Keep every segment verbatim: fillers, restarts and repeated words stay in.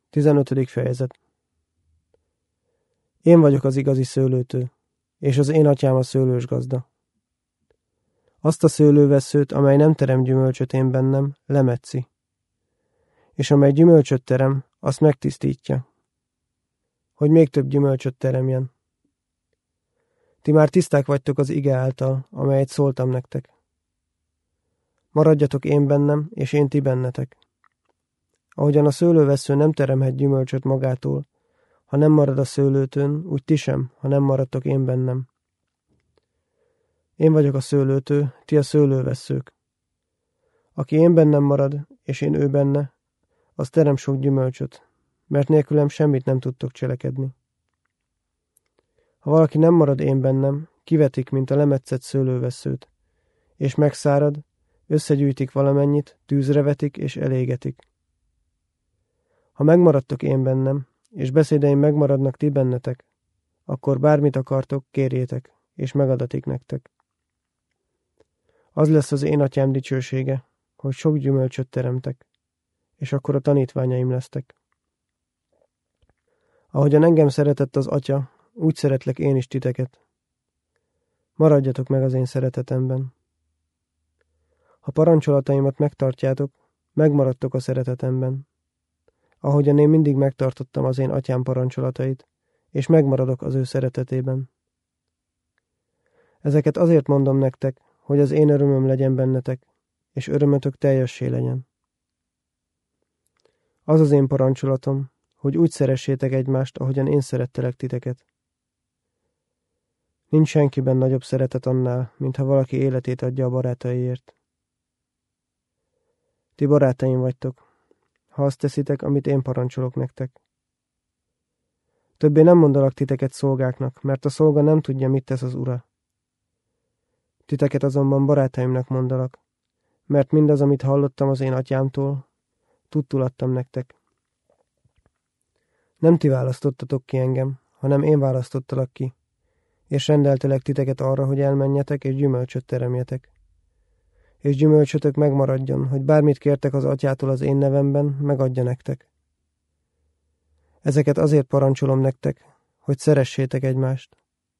tizenötödik fejezet. Én vagyok az igazi szőlőtő, és az én atyám a szőlős gazda. Azt a szőlővesszőt, amely nem terem gyümölcsöt én bennem, lemetszi, és amely gyümölcsöt terem, azt megtisztítja, hogy még több gyümölcsöt teremjen. Ti már tiszták vagytok az ige által, amelyet szóltam nektek. Maradjatok én bennem, és én ti bennetek. Ahogyan a szőlővessző nem teremhet gyümölcsöt magától, ha nem marad a szőlőtőn, úgy ti sem, ha nem maradtok én bennem. Én vagyok a szőlőtő, ti a szőlővesszők. Aki én bennem marad, és én ő benne, az terem sok gyümölcsöt, mert nélkülem semmit nem tudtok cselekedni. Ha valaki nem marad én bennem, kivetik, mint a lemetszett szőlővesszőt, és megszárad, összegyűjtik valamennyit, tűzre vetik és elégetik. Ha megmaradtok én bennem, és beszédeim megmaradnak ti bennetek, akkor bármit akartok, kérjétek, és megadatik nektek. Az lesz az én atyám dicsősége, hogy sok gyümölcsöt teremtek, és akkor a tanítványaim lesztek. Ahogyan engem szeretett az atya, úgy szeretlek én is titeket. Maradjatok meg az én szeretetemben. Ha parancsolataimat megtartjátok, megmaradtok a szeretetemben. Ahogyan én mindig megtartottam az én atyám parancsolatait, és megmaradok az ő szeretetében. Ezeket azért mondom nektek, hogy az én örömöm legyen bennetek, és örömötök teljessé legyen. Az az én parancsolatom, hogy úgy szeressétek egymást, ahogyan én szerettelek titeket. Nincs senkiben nagyobb szeretet annál, mint ha valaki életét adja a barátaiért. Ti barátaim vagytok, ha azt teszitek, amit én parancsolok nektek. Többé nem mondalak titeket szolgáknak, mert a szolga nem tudja, mit tesz az ura. Titeket azonban barátaimnak mondalak, mert mindaz, amit hallottam az én atyámtól, tudtul adtam nektek. Nem ti választottatok ki engem, hanem én választottalak ki, és rendeltelek titeket arra, hogy elmenjetek, és gyümölcsöt teremjetek. És gyümölcsötök megmaradjon, hogy bármit kértek az atyától az én nevemben, megadja nektek. Ezeket azért parancsolom nektek, hogy szeressétek egymást.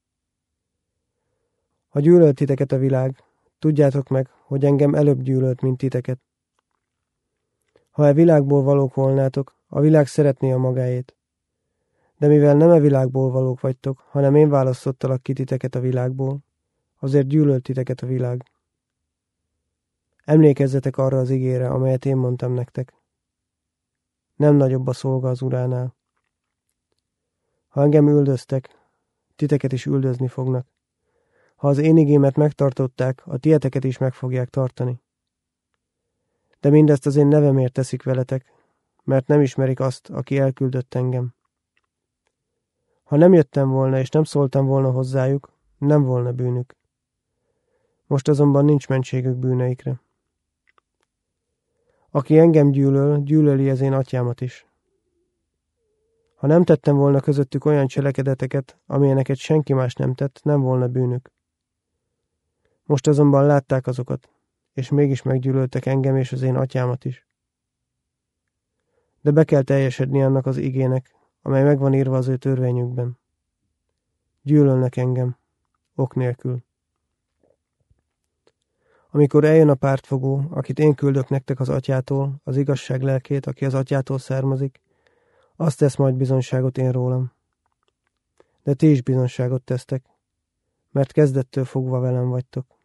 Ha gyűlölt titeket a világ, tudjátok meg, hogy engem előbb gyűlölt, mint titeket. Ha e világból valók volnátok, a világ szeretné a magáét. De mivel nem e világból valók vagytok, hanem én választottalak ki titeket a világból, azért gyűlölt titeket a világ. Emlékezzetek arra az igére, amelyet én mondtam nektek. Nem nagyobb a szolga az uránál. Ha engem üldöztek, titeket is üldözni fognak. Ha az én igémet megtartották, a tieteket is meg fogják tartani. De mindezt az én nevemért teszik veletek, mert nem ismerik azt, aki elküldött engem. Ha nem jöttem volna, és nem szóltam volna hozzájuk, nem volna bűnük. Most azonban nincs mentségük bűneikre. Aki engem gyűlöl, gyűlöli az én atyámat is. Ha nem tettem volna közöttük olyan cselekedeteket, amilyeneket senki más nem tett, nem volna bűnük. Most azonban látták azokat, és mégis meggyűlöltek engem és az én atyámat is. De be kell teljesedni annak az igének, amely megvan írva az ő törvényükben. Gyűlölnek engem, ok nélkül. Amikor eljön a pártfogó, akit én küldök nektek az atyától, az igazság lelkét, aki az atyától származik, azt tesz majd bizonyságot én rólam. De ti is bizonyságot tesztek, mert kezdettől fogva velem vagytok.